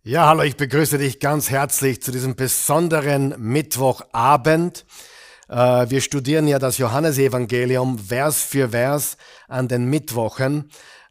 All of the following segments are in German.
Ja, hallo, ich begrüße dich ganz herzlich zu diesem besonderen Mittwochabend. Wir studieren ja das Johannesevangelium Vers für Vers an den Mittwochen.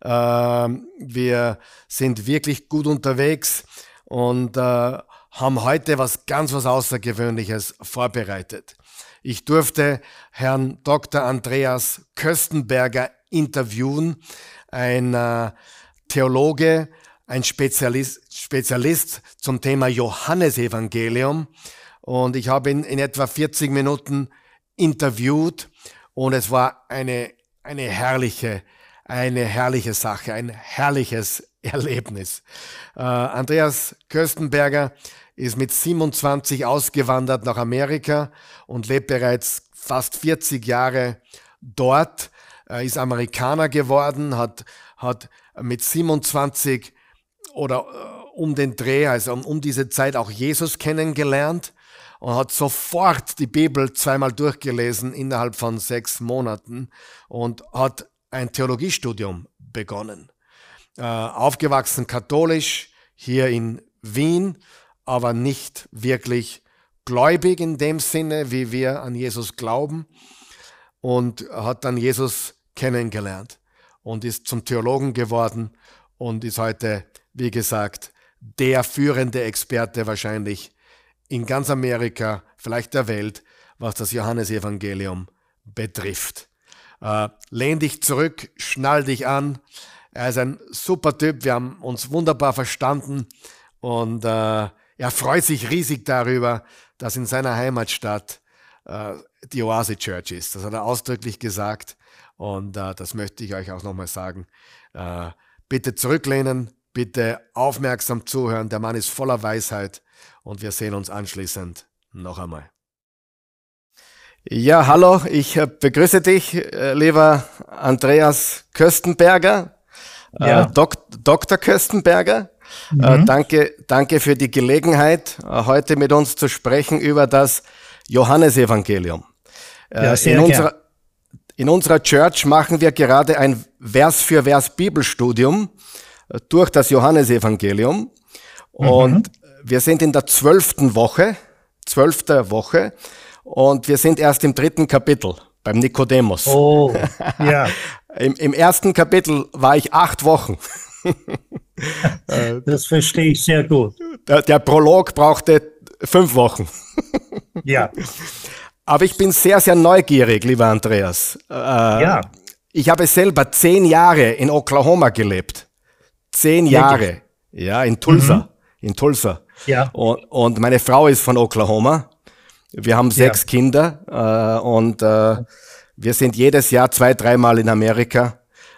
Wir sind wirklich gut unterwegs und haben heute was Außergewöhnliches vorbereitet. Ich durfte Herrn Dr. Andreas Köstenberger interviewen, ein Theologe, ein Spezialist zum Thema Johannesevangelium, und ich habe ihn in etwa 40 Minuten interviewt und es war eine herrliche Sache, ein herrliches Erlebnis. Andreas Köstenberger ist mit 27 ausgewandert nach Amerika und lebt bereits fast 40 Jahre dort. Er ist Amerikaner geworden, hat mit 27 oder um den Dreh, also um diese Zeit auch Jesus kennengelernt und hat sofort die Bibel zweimal durchgelesen innerhalb von 6 Monaten und hat ein Theologiestudium begonnen. Aufgewachsen katholisch hier in Wien, aber nicht wirklich gläubig in dem Sinne, wie wir an Jesus glauben, und hat dann Jesus kennengelernt und ist zum Theologen geworden und ist heute, wie gesagt, der führende Experte wahrscheinlich in ganz Amerika, vielleicht der Welt, was das Johannesevangelium betrifft. Lehn dich zurück, schnall dich an. Er ist ein super Typ, wir haben uns wunderbar verstanden und er freut sich riesig darüber, dass in seiner Heimatstadt die Oase Church ist. Das hat er ausdrücklich gesagt und das möchte ich euch auch nochmal sagen. Bitte zurücklehnen, bitte aufmerksam zuhören. Der Mann ist voller Weisheit und wir sehen uns anschließend noch einmal. Ja, hallo, ich begrüße dich, lieber Andreas Köstenberger, Ja. Dr. Köstenberger. Danke für die Gelegenheit, heute mit uns zu sprechen über das Johannesevangelium. Ja, sehr gern. In unserer Church machen wir gerade ein Vers-für-Vers Bibelstudium durch das Johannesevangelium und wir sind in der 12. Woche und wir sind erst im 3. Kapitel beim Nikodemus. Oh, ja, Im ersten Kapitel war ich 8 Wochen. das verstehe ich sehr gut. Der Prolog brauchte 5 Wochen. Ja, Aber ich bin sehr, sehr neugierig, lieber Andreas. ja, Ich habe selber 10 Jahre in Oklahoma gelebt. 10 Jahre. Ja, in Tulsa. ja, Und meine Frau ist von Oklahoma. Wir haben 6 Kinder und wir sind jedes Jahr 2-3 Mal in Amerika.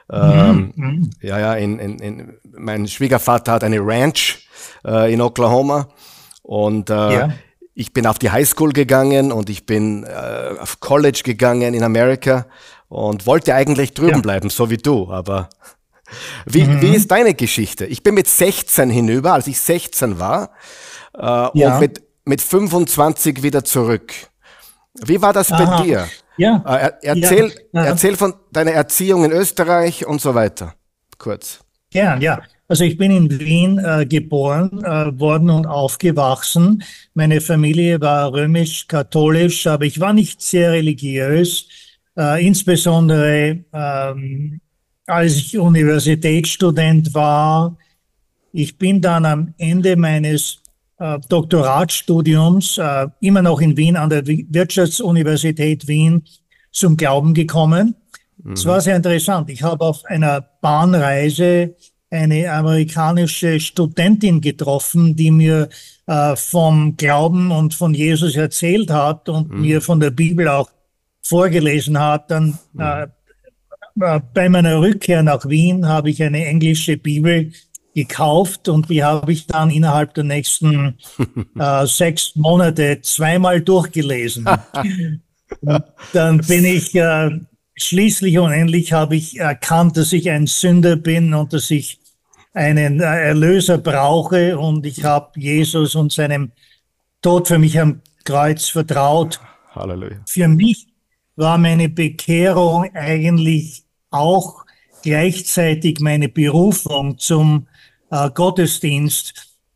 Mein Schwiegervater hat eine Ranch in Oklahoma und ich bin auf die Highschool gegangen und ich bin auf College gegangen in Amerika und wollte eigentlich drüben bleiben, so wie du, aber wie ist deine Geschichte? Ich bin mit 16 hinüber, als ich 16 war, und mit 25 wieder zurück. Wie war das bei dir? ja, Erzähl von deiner Erziehung in Österreich und so weiter. Kurz. gern, ja. Also ich bin in Wien geboren worden und aufgewachsen. Meine Familie war römisch-katholisch, aber ich war nicht sehr religiös, insbesondere als ich Universitätsstudent war. Ich bin dann am Ende meines Doktoratstudiums immer noch in Wien an der Wirtschaftsuniversität Wien zum Glauben gekommen. Es war sehr interessant. Ich habe auf einer Bahnreise eine amerikanische Studentin getroffen, die mir vom Glauben und von Jesus erzählt hat und mir von der Bibel auch vorgelesen hat. Dann bei meiner Rückkehr nach Wien habe ich eine englische Bibel gekauft und die habe ich dann innerhalb der nächsten 6 Monate zweimal durchgelesen. Und dann bin ich schließlich und endlich habe ich erkannt, dass ich ein Sünder bin und dass ich einen Erlöser brauche, und ich habe Jesus und seinem Tod für mich am Kreuz vertraut. Halleluja. Für mich war meine Bekehrung eigentlich auch gleichzeitig meine Berufung zum Gottesdienst.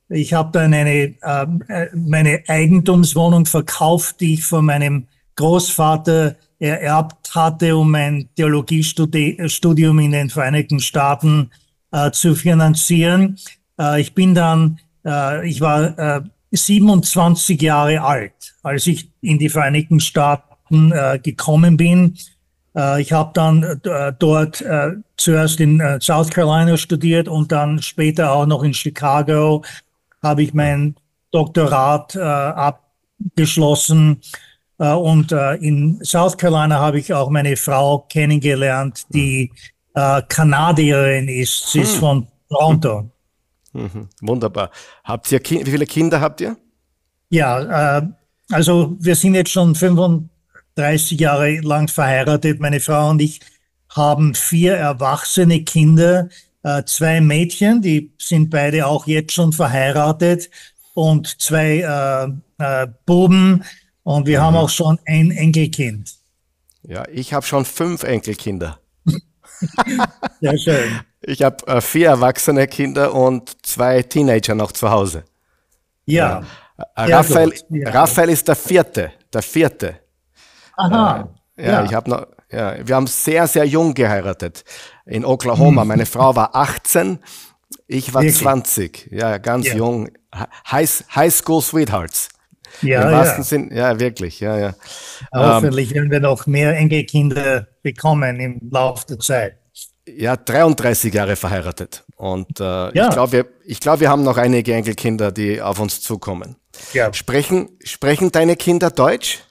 Ich habe dann meine Eigentumswohnung verkauft, die ich von meinem Großvater ererbt hatte, um mein Theologiestudium in den Vereinigten Staaten zu finanzieren. Ich war 27 Jahre alt, als ich in die Vereinigten Staaten gekommen bin. Ich habe dann dort zuerst in South Carolina studiert und dann später auch noch in Chicago habe ich mein Doktorat abgeschlossen. Und in South Carolina habe ich auch meine Frau kennengelernt, die Kanadierin ist. Sie ist von Toronto. Wunderbar. Wie viele Kinder habt ihr? Ja, also wir sind jetzt schon 35 Jahre lang verheiratet. Meine Frau und ich haben 4 erwachsene Kinder, 2 Mädchen, die sind beide auch jetzt schon verheiratet und 2 Buben und wir haben auch schon ein Enkelkind. Ja, ich habe schon 5 Enkelkinder. Sehr schön. Ich habe 4 erwachsene Kinder und 2 Teenager noch zu Hause. Ja. Raphael ist der vierte. Aha. Ich habe noch. Ja, wir haben sehr, sehr jung geheiratet in Oklahoma. Meine Frau war 18, ich war Wirklich? 20. Ja, ganz jung. High School Sweethearts. Ja, Im wahrsten ja. Sinn, ja, wirklich, ja. Hoffentlich werden wir noch mehr Enkelkinder bekommen im Laufe der Zeit. Ja, 33 Jahre verheiratet. Und Ja. ich glaube, wir haben noch einige Enkelkinder, die auf uns zukommen. Ja. Sprechen deine Kinder Deutsch?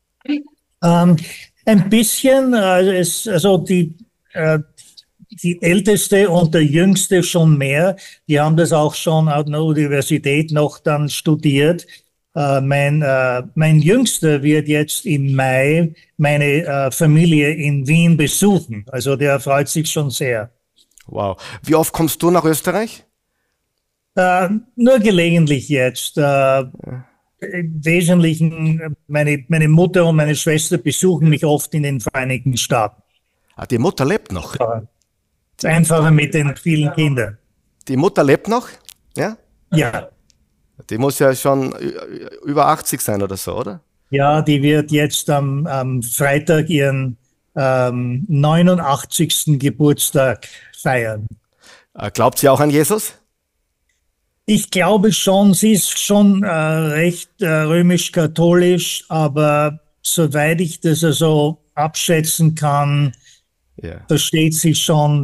Ein bisschen, die Älteste und der Jüngste schon mehr. Die haben das auch schon an der Universität noch dann studiert. Mein Jüngster wird jetzt im Mai meine Familie in Wien besuchen. Also der freut sich schon sehr. Wow. Wie oft kommst du nach Österreich? Nur gelegentlich jetzt. Im Wesentlichen, meine Mutter und meine Schwester besuchen mich oft in den Vereinigten Staaten. Ah, die Mutter lebt noch. Es ist einfacher mit den vielen Kindern. Die Mutter lebt noch? Ja? Ja. Die muss ja schon über 80 sein oder so, oder? Ja, die wird jetzt am Freitag ihren 89. Geburtstag feiern. Glaubt sie auch an Jesus? Ich glaube schon, sie ist schon recht römisch-katholisch, aber soweit ich das also abschätzen kann, versteht sie schon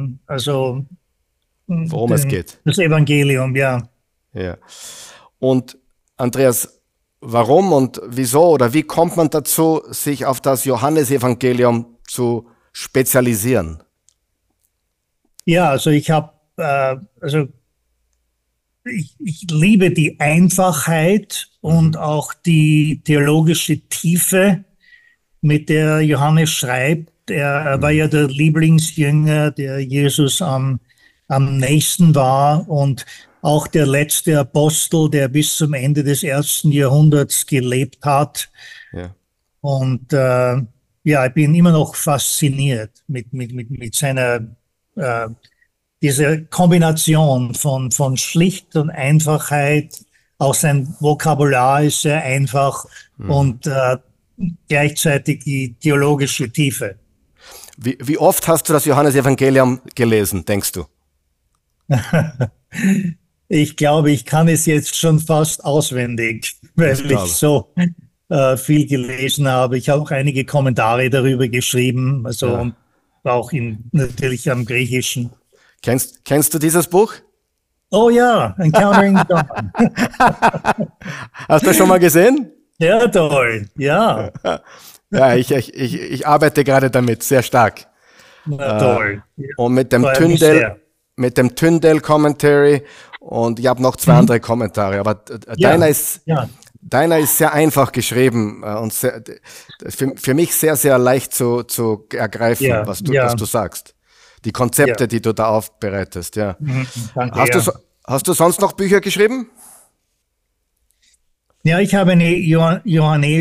worum es geht. Das Evangelium, ja. Ja. Und Andreas, warum und wieso oder wie kommt man dazu, sich auf das Johannesevangelium zu spezialisieren? Ja, also ich liebe die Einfachheit und auch die theologische Tiefe, mit der Johannes schreibt. Er war ja der Lieblingsjünger, der Jesus am nächsten war und auch der letzte Apostel, der bis zum Ende des 1. Jahrhunderts gelebt hat. Ja. Und ich bin immer noch fasziniert mit seiner diese Kombination von Schlicht und Einfachheit. Auch sein Vokabular ist sehr einfach und gleichzeitig die theologische Tiefe. Wie oft hast du das Johannesevangelium gelesen, denkst du? Ich glaube, ich kann es jetzt schon fast auswendig, weil ich so viel gelesen habe. Ich habe auch einige Kommentare darüber geschrieben, und auch natürlich am Griechischen. Kennst du dieses Buch? Oh ja, Encountering God. Hast du schon mal gesehen? Ja, toll, ja. Ja, ich arbeite gerade damit, sehr stark. Na, toll. Und mit dem Tyndale Commentary und ich habe noch 2 andere Kommentare, aber deiner ist sehr einfach geschrieben und für mich sehr, sehr leicht zu ergreifen, was du sagst. Die Konzepte, die du da aufbereitest, ja. Danke, hast du sonst noch Bücher geschrieben? Ja, ich habe eine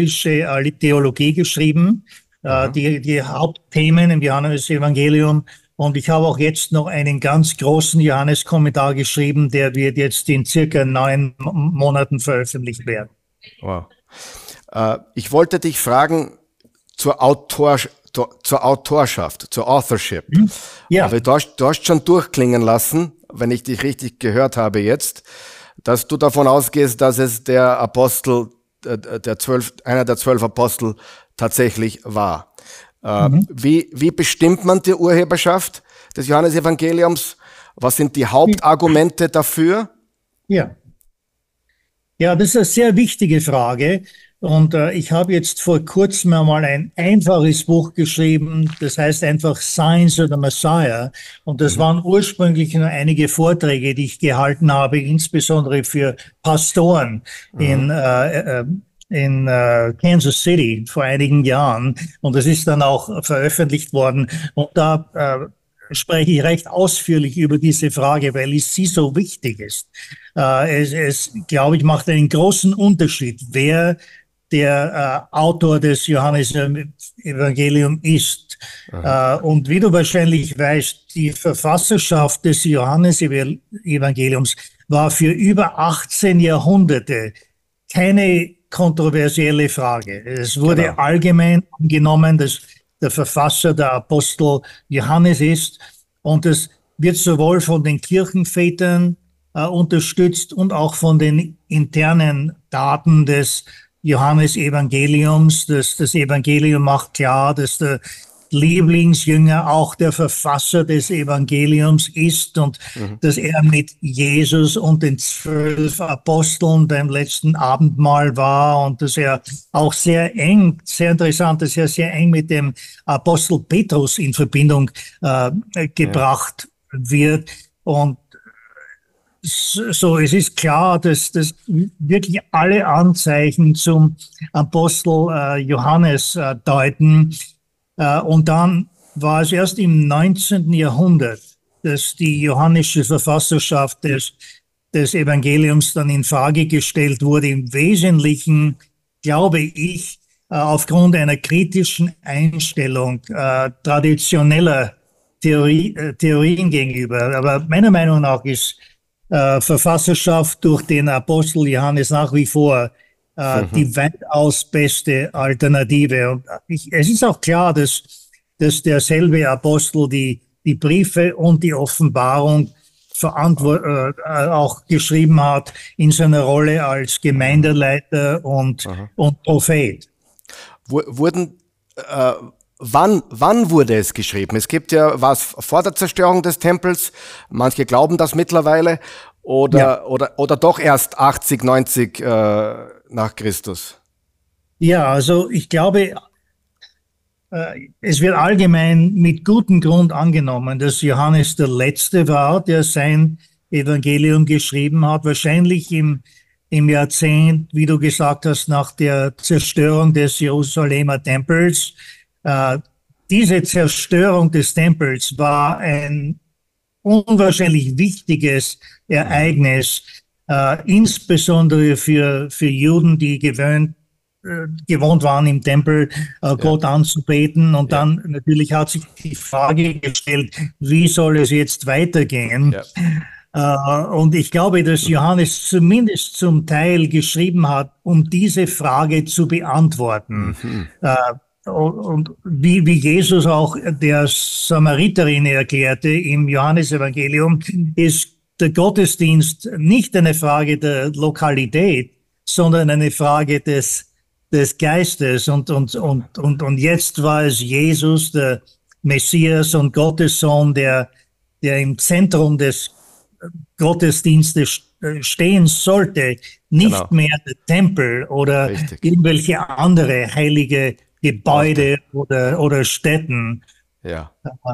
johannäische Theologie geschrieben. Die Hauptthemen im Johannesevangelium Und ich habe auch jetzt noch einen ganz großen Johannes-Kommentar geschrieben, der wird jetzt in circa 9 Monaten veröffentlicht werden. Wow. Ich wollte dich fragen zur Autorschaft, zur Authorship. Ja. Aber du hast schon durchklingen lassen, wenn ich dich richtig gehört habe jetzt, dass du davon ausgehst, dass es der Apostel, einer der 12 Apostel tatsächlich war. Wie bestimmt man die Urheberschaft des Johannesevangeliums? Was sind die Hauptargumente dafür? Ja. Ja, das ist eine sehr wichtige Frage. Und ich habe jetzt vor kurzem einmal ein einfaches Buch geschrieben, das heißt einfach Signs of the Messiah. Und das waren ursprünglich nur einige Vorträge, die ich gehalten habe, insbesondere für Pastoren in Kansas City vor einigen Jahren. Und das ist dann auch veröffentlicht worden. Und da spreche ich recht ausführlich über diese Frage, weil sie so wichtig ist. Es, glaube ich, macht einen großen Unterschied, wer der Autor des Johannesevangelium ist. Und wie du wahrscheinlich weißt, die Verfasserschaft des Johannesevangeliums war für über 18 Jahrhunderte keine kontroversielle Frage. Es wurde allgemein angenommen, dass der Verfasser der Apostel Johannes ist, und es wird sowohl von den Kirchenvätern unterstützt und auch von den internen Daten des Johannesevangeliums. Das Evangelium macht klar, dass der Lieblingsjünger auch der Verfasser des Evangeliums ist und dass er mit Jesus und den 12 Aposteln beim letzten Abendmahl war und dass er auch sehr interessant, dass er sehr eng mit dem Apostel Petrus in Verbindung gebracht wird. Und so, es ist klar, dass wirklich alle Anzeichen zum Apostel Johannes deuten. Und dann war es erst im 19. Jahrhundert, dass die johannische Verfasserschaft des Evangeliums dann in Frage gestellt wurde. Im Wesentlichen, glaube ich, aufgrund einer kritischen Einstellung traditioneller Theorien gegenüber. Aber meiner Meinung nach ist Verfasserschaft durch den Apostel Johannes nach wie vor die weitaus beste Alternative. Und es ist auch klar, dass derselbe Apostel die Briefe und die Offenbarung auch geschrieben hat in seiner Rolle als Gemeindeleiter und Prophet. Wann wurde es geschrieben? Es gibt ja was vor der Zerstörung des Tempels. Manche glauben das mittlerweile. Oder doch erst 80, 90 nach Christus? Ja, also ich glaube, es wird allgemein mit gutem Grund angenommen, dass Johannes der Letzte war, der sein Evangelium geschrieben hat. Wahrscheinlich im Jahrzehnt, wie du gesagt hast, nach der Zerstörung des Jerusalemer Tempels. Diese Zerstörung des Tempels war ein unwahrscheinlich wichtiges Ereignis, insbesondere für Juden, die gewohnt waren, im Tempel Gott anzubeten. Und dann natürlich hat sich die Frage gestellt, wie soll es jetzt weitergehen? Und ich glaube, dass Johannes zumindest zum Teil geschrieben hat, um diese Frage zu beantworten. Und wie Jesus auch der Samariterin erklärte im Johannesevangelium, ist der Gottesdienst nicht eine Frage der Lokalität, sondern eine Frage des Geistes. Und jetzt war es Jesus, der Messias und Gottessohn, der im Zentrum des Gottesdienstes stehen sollte, nicht mehr der Tempel oder irgendwelche andere heilige Gebäude oder Städten. Ja.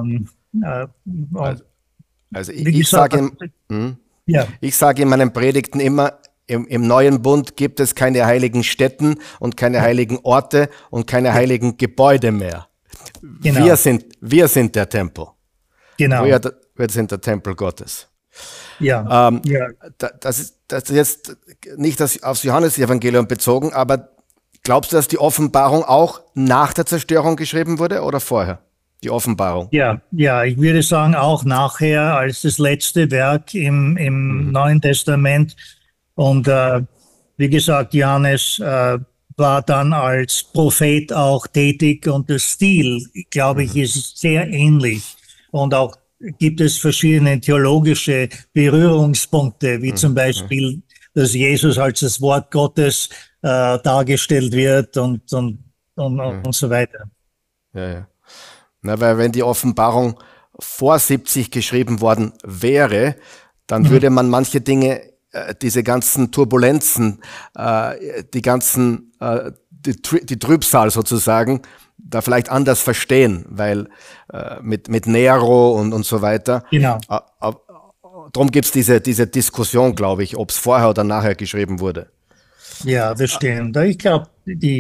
Also ich sage in meinen Predigten immer, im neuen Bund gibt es keine heiligen Städten und keine heiligen Orte und keine heiligen Gebäude mehr. Genau. Wir sind der Tempel. Genau. Wir sind der Tempel Gottes. Ja. Das ist jetzt nicht aufs Johannesevangelium bezogen, aber glaubst du, dass die Offenbarung auch nach der Zerstörung geschrieben wurde oder vorher? die Offenbarung. Ja, ich würde sagen, auch nachher als das letzte Werk im Neuen Testament. Und wie gesagt, Johannes war dann als Prophet auch tätig und der Stil, glaube ich, ist sehr ähnlich. Und auch gibt es verschiedene theologische Berührungspunkte, wie zum Beispiel, dass Jesus als das Wort Gottes dargestellt wird und so weiter. Ja, ja. Na, weil wenn die Offenbarung vor 70 geschrieben worden wäre, dann würde man manche Dinge, diese ganzen Turbulenzen, die Trübsal sozusagen, da vielleicht anders verstehen, weil mit Nero und so weiter. Genau. Darum gibt es diese Diskussion, glaube ich, ob es vorher oder nachher geschrieben wurde. Ja, das stimmt. Ich glaube,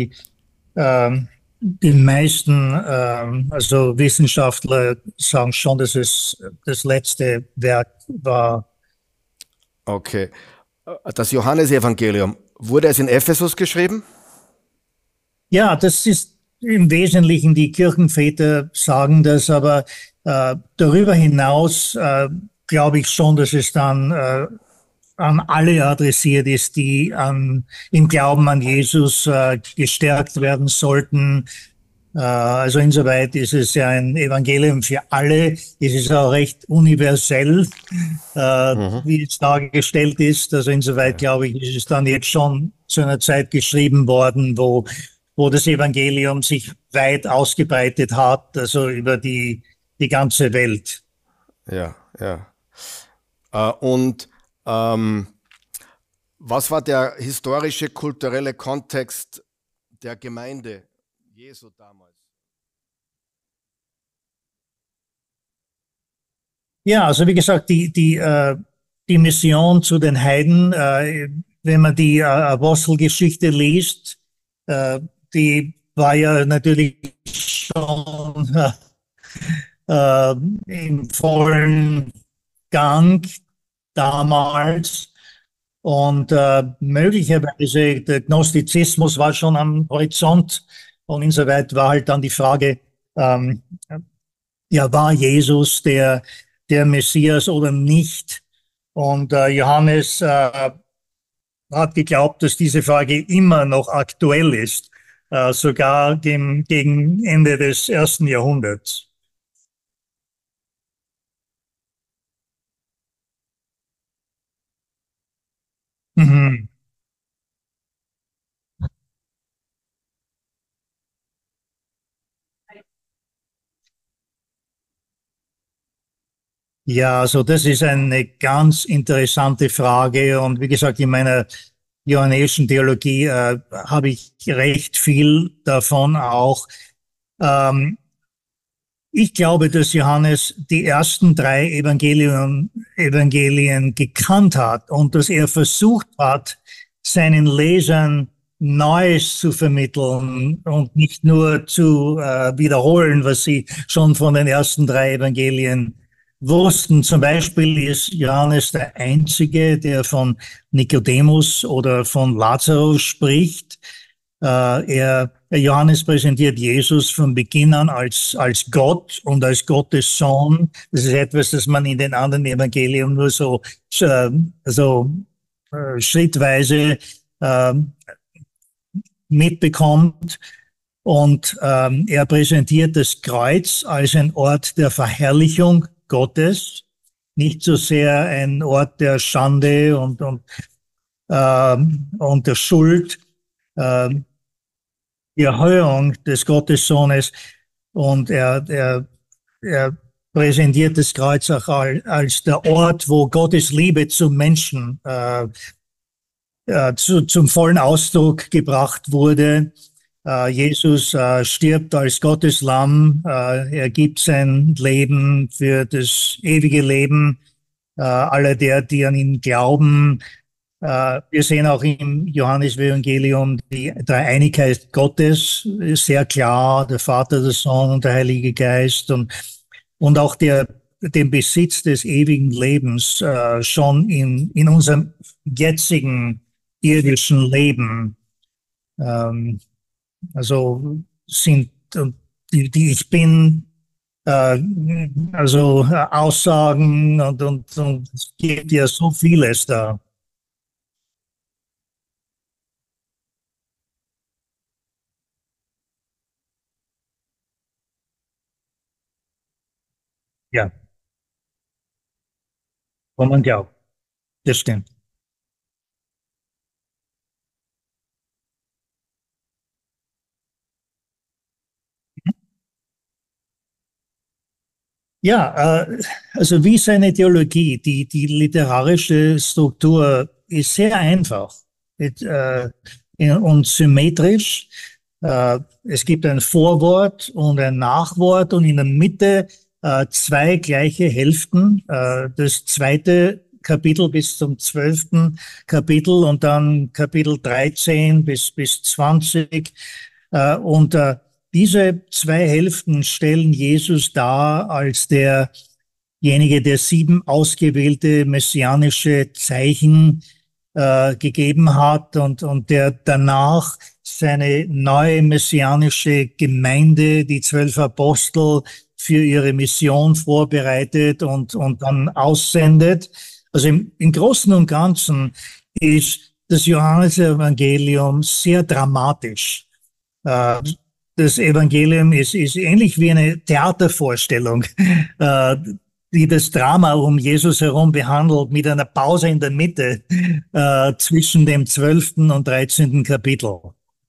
die meisten also Wissenschaftler sagen schon, dass es das letzte Werk war. Okay. Das Johannesevangelium, wurde es in Ephesus geschrieben? Ja, das ist im Wesentlichen, die Kirchenväter sagen das, aber darüber hinaus glaube ich schon, dass es dann an alle adressiert ist, die im Glauben an Jesus gestärkt werden sollten. Also insoweit ist es ja ein Evangelium für alle. Es ist auch recht universell, wie es dargestellt ist. Also insoweit, glaube ich, ist es dann jetzt schon zu einer Zeit geschrieben worden, wo das Evangelium sich weit ausgebreitet hat, also über die ganze Welt. Ja, ja. Und was war der historische, kulturelle Kontext der Gemeinde Jesu damals? Ja, also wie gesagt, die Mission zu den Heiden, wenn man die Apostelgeschichte liest, die war ja natürlich schon im vollen Gang damals. Und möglicherweise der Gnostizismus war schon am Horizont. Und insoweit war halt dann die Frage, ja, war Jesus der Messias oder nicht? Und Johannes hat geglaubt, dass diese Frage immer noch aktuell ist, sogar gegen Ende des 1. Jahrhunderts. Mhm. Ja, also das ist eine ganz interessante Frage. Und wie gesagt, in meiner johannäischen Theologie habe ich recht viel davon auch. Ähm, Ich glaube, dass Johannes die ersten drei Evangelien gekannt hat und dass er versucht hat, seinen Lesern Neues zu vermitteln und nicht nur zu wiederholen, was sie schon von den ersten drei Evangelien wussten. Zum Beispiel ist Johannes der Einzige, der von Nikodemus oder von Lazarus spricht. Johannes präsentiert Jesus von Beginn an als Gott und als Gottes Sohn. Das ist etwas, das man in den anderen Evangelien nur schrittweise äh, mitbekommt. Und er präsentiert das Kreuz als ein Ort der Verherrlichung Gottes, nicht so sehr ein Ort der Schande und der Schuld. Die Erhöhung des Gottessohnes und er präsentiert das Kreuz auch als der Ort, wo Gottes Liebe zum Menschen zum vollen Ausdruck gebracht wurde. Jesus stirbt als Gottes Lamm, er gibt sein Leben für das ewige Leben aller der, die an ihn glauben. Wir sehen auch im Johannesevangelium die Dreieinigkeit Gottes sehr klar, der Vater, der Sohn und der Heilige Geist und auch den Besitz des ewigen Lebens schon in unserem jetzigen irdischen Leben. Also sind die Ich Bin Äh, also Aussagen und es gibt ja so vieles da. Ja, wo man glaubt. Das stimmt. Ja, also wie seine Theologie, die literarische Struktur ist sehr einfach und symmetrisch. Es gibt ein Vorwort und ein Nachwort und in der Mitte zwei gleiche Hälften. Das zweite Kapitel bis zum 12. Kapitel und dann Kapitel 13 bis 20. Und diese zwei Hälften stellen Jesus dar als derjenige, der sieben ausgewählte messianische Zeichen gegeben hat und der danach seine neue messianische Gemeinde, die 12 Apostel, für ihre Mission vorbereitet und dann aussendet. Also im Großen und Ganzen ist das Johannesevangelium sehr dramatisch. Äh, Das Evangelium ist ähnlich wie eine Theatervorstellung, äh, die das Drama um Jesus herum behandelt, mit einer Pause in der Mitte zwischen dem 12. und 13. Kapitel.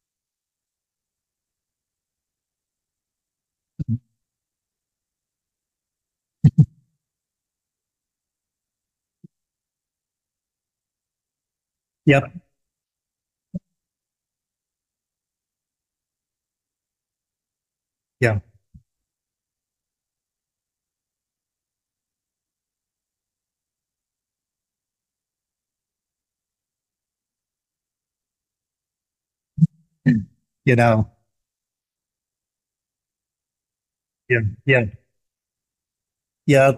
Ja, ja, genau. Ja, ja, ja,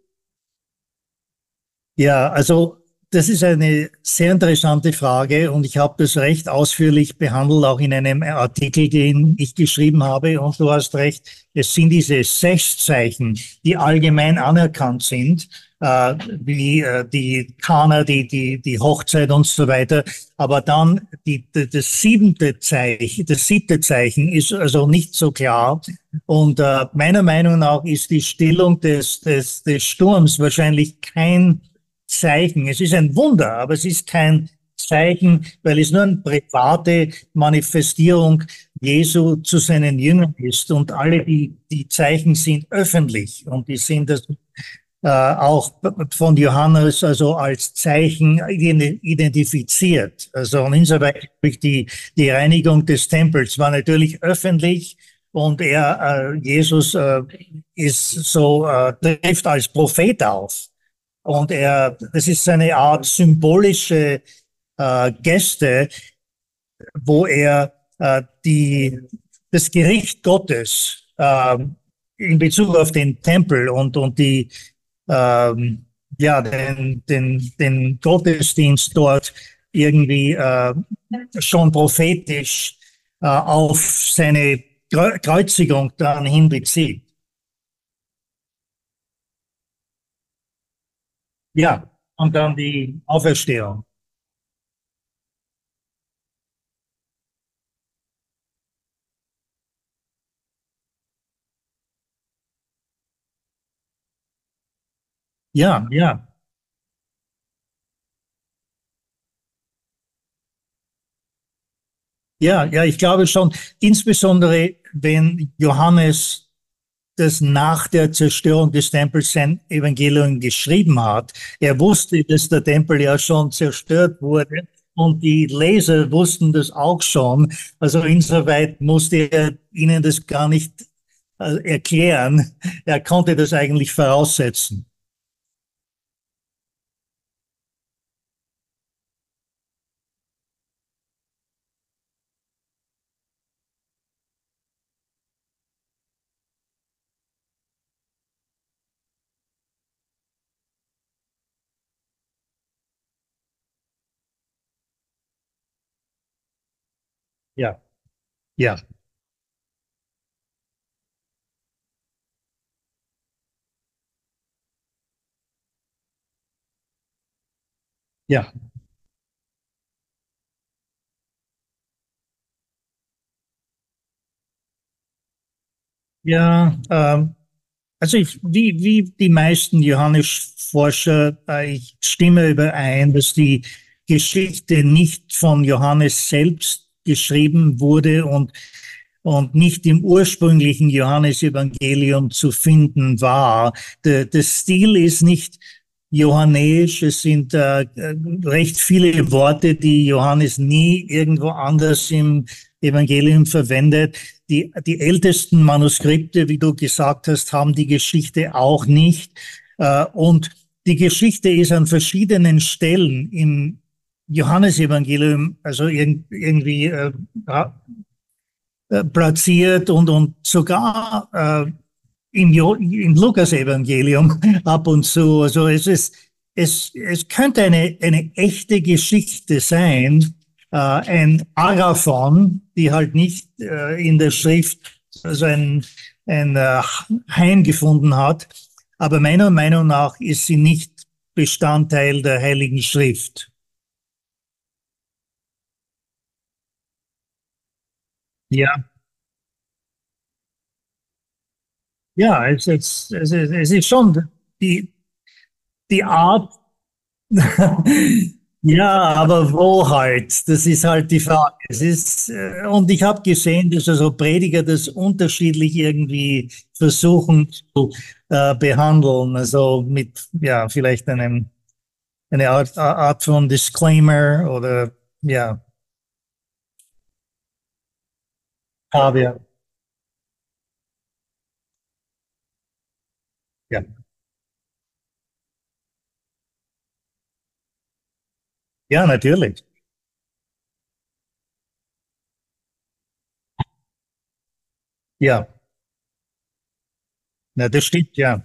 ja, also das ist eine sehr interessante Frage und ich habe das recht ausführlich behandelt, auch in einem Artikel, den ich geschrieben habe. Und du hast recht, es sind diese sechs Zeichen, die allgemein anerkannt sind, wie die Kana, die Hochzeit und so weiter. Aber dann das siebente Zeichen, das siebte Zeichen ist also nicht so klar. Und meiner Meinung nach ist die Stillung des Sturms wahrscheinlich kein Zeichen. Es ist ein Wunder, aber es ist kein Zeichen, weil es nur eine private Manifestierung Jesu zu seinen Jüngern ist. Und alle die Zeichen sind öffentlich und die sind das auch von Johannes also als Zeichen identifiziert. Also und insoweit die Reinigung des Tempels war natürlich öffentlich und Jesus ist so trifft als Prophet auf. Und das ist eine Art symbolische Geste, wo er das Gericht Gottes in Bezug auf den Tempel und ja, den Gottesdienst dort irgendwie schon prophetisch auf seine Kreuzigung dann hinbezieht. Ja, und dann die Auferstehung. Ja, ja. Ja, ja, ich glaube schon, insbesondere wenn Johannes das nach der Zerstörung des Tempels sein Evangelium geschrieben hat. Er wusste, dass der Tempel ja schon zerstört wurde und die Leser wussten das auch schon. Also insoweit musste er ihnen das gar nicht erklären. Er konnte das eigentlich voraussetzen. Ja, ja. Ja, ja, also wie die meisten Johannes-Forscher, ich stimme überein, dass die Geschichte nicht von Johannes selbst geschrieben wurde und nicht im ursprünglichen Johannesevangelium zu finden war. Der Stil ist nicht johannäisch, es sind recht viele Worte, die Johannes nie irgendwo anders im Evangelium verwendet. Die ältesten Manuskripte, wie du gesagt hast, haben die Geschichte auch nicht. Und die Geschichte ist an verschiedenen Stellen im Johannesevangelium, also irgendwie platziert und sogar im Lukas-Evangelium ab und zu. Also es könnte eine echte Geschichte sein, ein Agathon, die halt nicht in der Schrift also ein Heim gefunden hat. Aber meiner Meinung nach ist sie nicht Bestandteil der Heiligen Schrift. Ja, ja, es ist schon die, die Art. Ja, aber wo halt? Das ist halt die Frage. Und ich habe gesehen, dass also Prediger das unterschiedlich irgendwie versuchen zu behandeln. Also mit, ja, vielleicht eine Art von Disclaimer oder, ja, Caveat. Ja, ja, natürlich. Ja, na, das stimmt, ja.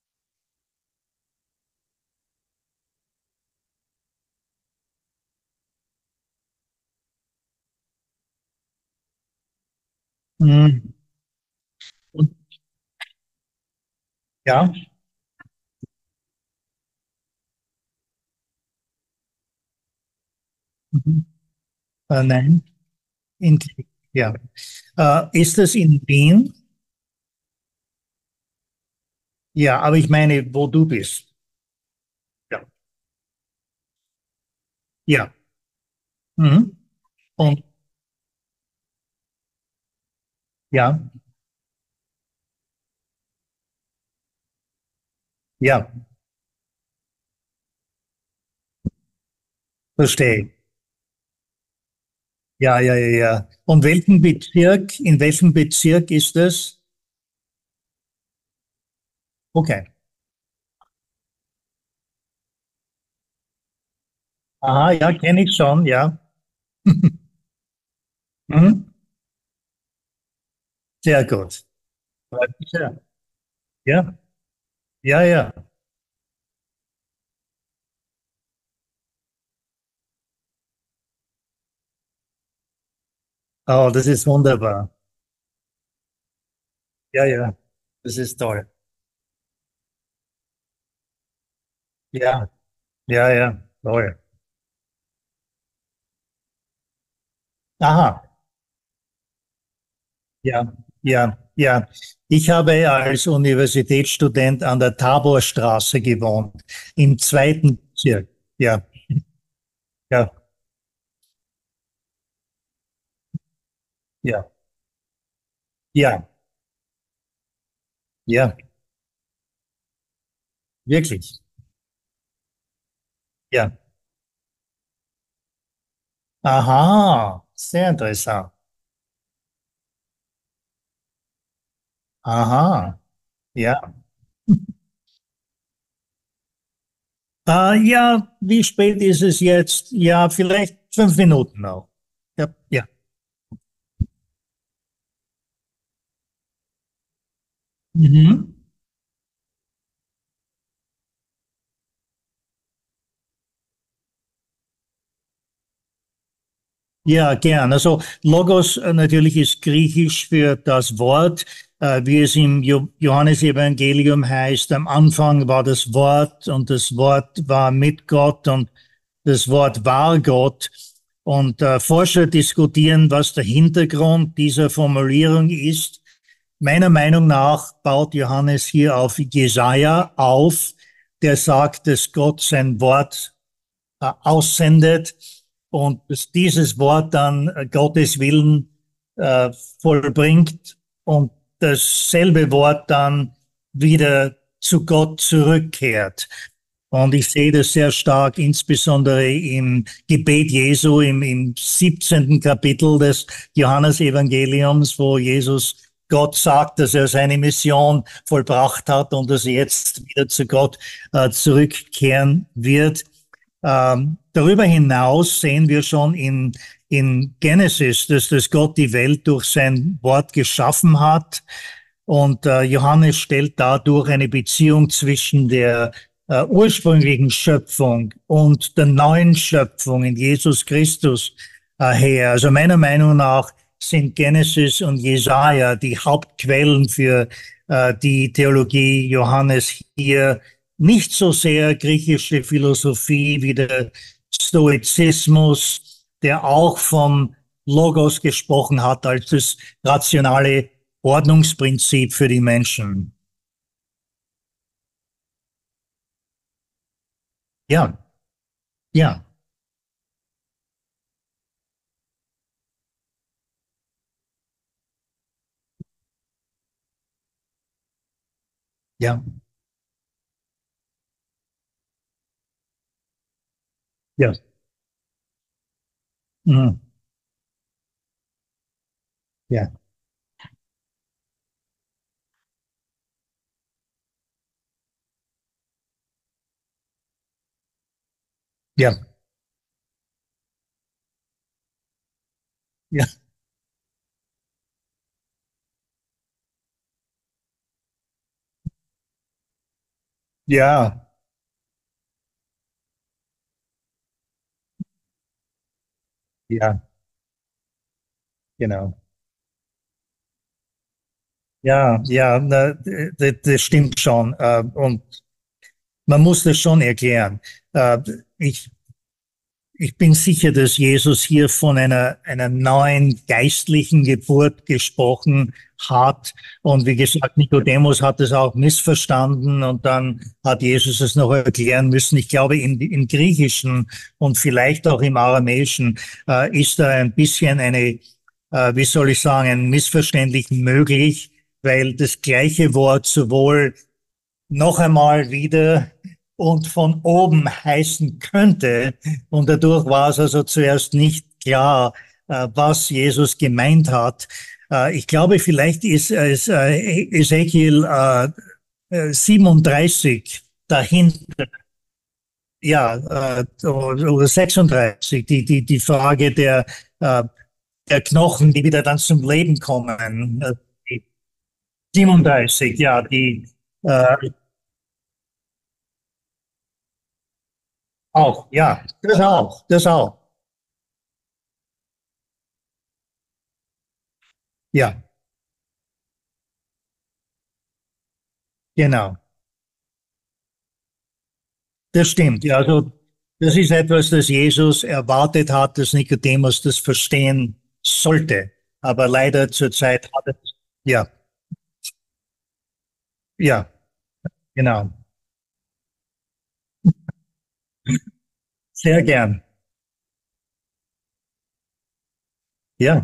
Mhm. Und, ja, mhm. Nein, in, ja. Ist das in Wien? Ja, aber ich meine, wo du bist. Ja. Ja. Mhm. Und ja, ja, verstehe. Ja, ja, ja, ja. Und in welchem Bezirk ist das? Okay. Aha, ja, kenne ich schon, ja. Mhm. Sehr gut. Freut mich sehr. Ja, ja, ja. Oh, das ist wunderbar. Ja, ja. Das ist toll. Ja, ja, ja. Toll. Aha. Ja, ja, ja. Ich habe als Universitätsstudent an der Taborstraße gewohnt, im zweiten Bezirk. Ja, ja, ja, ja, ja, wirklich. Ja. Aha, sehr interessant. Aha, ja. Ja, wie spät ist es jetzt? Ja, vielleicht 5 Minuten noch. Ja, ja. Mhm. Ja, gern. Also Logos natürlich ist griechisch für das Wort, wie es im Johannesevangelium heißt. Am Anfang war das Wort und das Wort war mit Gott und das Wort war Gott. Und Forscher diskutieren, was der Hintergrund dieser Formulierung ist. Meiner Meinung nach baut Johannes hier auf Jesaja auf, der sagt, dass Gott sein Wort aussendet und dass dieses Wort dann Gottes Willen äh, vollbringt und dasselbe Wort dann wieder zu Gott zurückkehrt. Und ich sehe das sehr stark, insbesondere im Gebet Jesu, im 17. Kapitel des Johannesevangeliums, wo Jesus Gott sagt, dass er seine Mission vollbracht hat und dass er jetzt wieder zu Gott zurückkehren wird. Darüber hinaus sehen wir schon in Genesis, dass Gott die Welt durch sein Wort geschaffen hat. Und Johannes stellt dadurch eine Beziehung zwischen der ursprünglichen Schöpfung und der neuen Schöpfung in Jesus Christus her. Also meiner Meinung nach sind Genesis und Jesaja die Hauptquellen für die Theologie Johannes hier. Nicht so sehr griechische Philosophie wie der Stoizismus, der auch vom Logos gesprochen hat als das rationale Ordnungsprinzip für die Menschen. Ja, ja, ja, ja, mhm, ja, ja, ja, ja, ja, genau. Ja, ja, na, das stimmt schon. Und man muss das schon erklären. Äh, Ich Ich bin sicher, dass Jesus hier von einer neuen geistlichen Geburt gesprochen hat. Und wie gesagt, Nikodemus hat es auch missverstanden und dann hat Jesus es noch erklären müssen. Ich glaube, im Griechischen und vielleicht auch im Aramäischen ist da ein bisschen wie soll ich sagen, ein Missverständlich möglich, weil das gleiche Wort sowohl noch einmal wieder und von oben heißen könnte. Und dadurch war es also zuerst nicht klar, was Jesus gemeint hat. Ich glaube, vielleicht ist es Ezekiel 37 dahinter, ja, oder 36, die Frage der Knochen, die wieder dann zum Leben kommen. 37, ja, äh, auch, ja, das auch, ja, genau, das stimmt. Ja, also das ist etwas, das Jesus erwartet hat, dass Nikodemus das verstehen sollte. Aber leider zur Zeit hat er, ja, ja, genau, sehr gern, ja,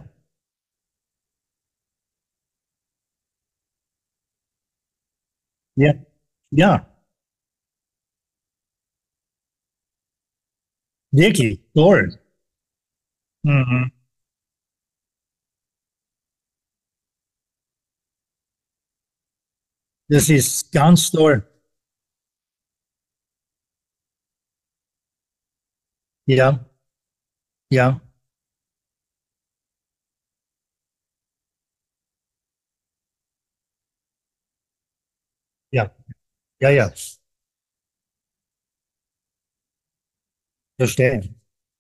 ja, ja, wirklich, toll. Mhm. Das ist ganz toll. Ja, ja, ja, ja, ja, verstehe.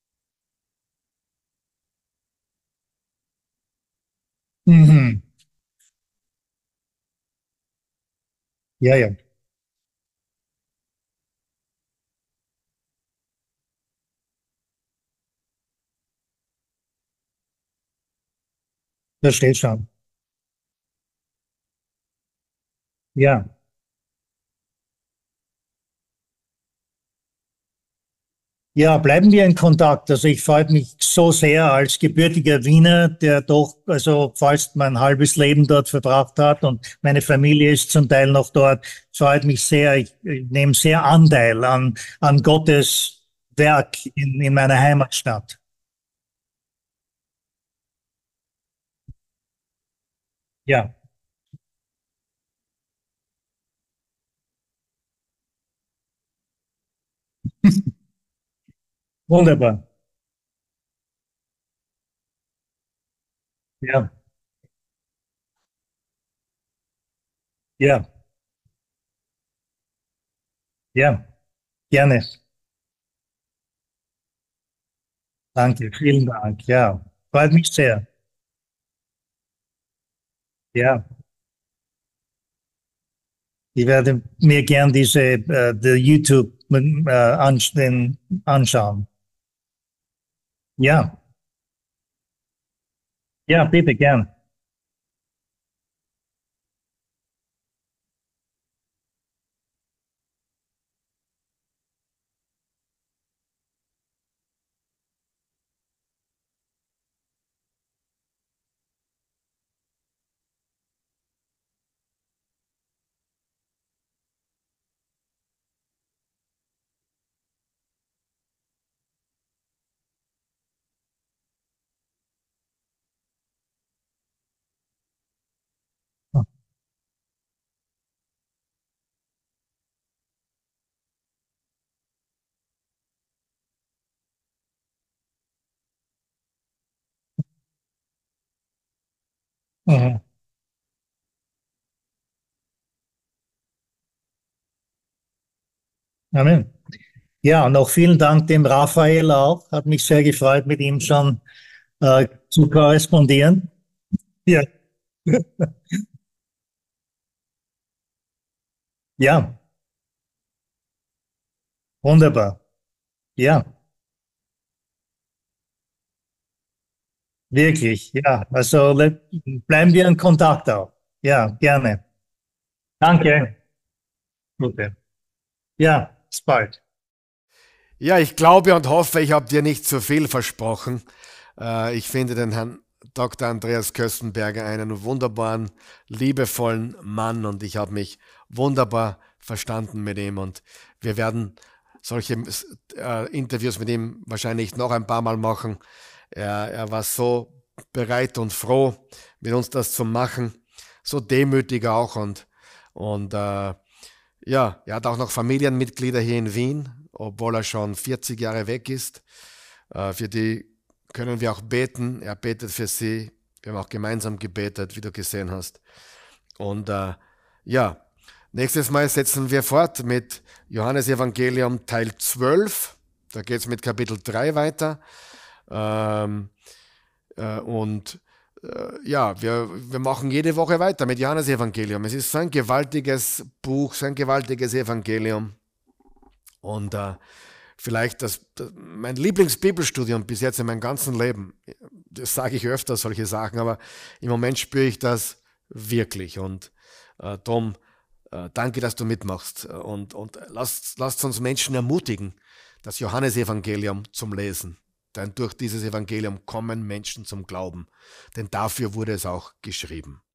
Mhm. Ja, ja, Das steht schon. Ja. Ja, bleiben wir in Kontakt. Also ich freue mich so sehr als gebürtiger Wiener, der doch also fast mein halbes Leben dort verbracht hat und meine Familie ist zum Teil noch dort. Freut mich sehr. Ich nehme sehr Anteil an Gottes Werk in meiner Heimatstadt. Ja, wunderbar. Ja, ja, ja, gerne. Danke, vielen Dank. Ja, freut mich sehr. Ja, ich werde mir gern die YouTube anschauen. Ja, ja, bitte gern. Mhm. Amen. Ja, und auch vielen Dank dem Raphael auch. Hat mich sehr gefreut, mit ihm schon zu korrespondieren. Ja, ja, wunderbar. Ja, wirklich. Ja, also bleiben wir in Kontakt auch. Ja, gerne. Danke. Gute. Ja, bis bald. Ja, ich glaube und hoffe, ich habe dir nicht zu viel versprochen. Ich finde den Herrn Dr. Andreas Köstenberger einen wunderbaren, liebevollen Mann und ich habe mich wunderbar verstanden mit ihm und wir werden solche Interviews mit ihm wahrscheinlich noch ein paar Mal machen. Er war so bereit und froh, mit uns das zu machen, so demütig auch und ja, er hat auch noch Familienmitglieder hier in Wien, obwohl er schon 40 Jahre weg ist. Für die können wir auch beten. Er betet für sie. Wir haben auch gemeinsam gebetet, wie du gesehen hast. Und ja, nächstes Mal setzen wir fort mit Johannes Evangelium Teil 12. Da geht es mit Kapitel 3 weiter. Ähm, und ja, wir machen jede Woche weiter mit Johannes Evangelium. Es ist so ein gewaltiges Buch, so ein gewaltiges Evangelium. Und vielleicht mein Lieblingsbibelstudium bis jetzt in meinem ganzen Leben. Das sage ich öfter, solche Sachen, aber im Moment spüre ich das wirklich. Und darum danke, dass du mitmachst. Und lasst uns Menschen ermutigen, das Johannesevangelium zum Lesen. Denn durch dieses Evangelium kommen Menschen zum Glauben. Denn dafür wurde es auch geschrieben.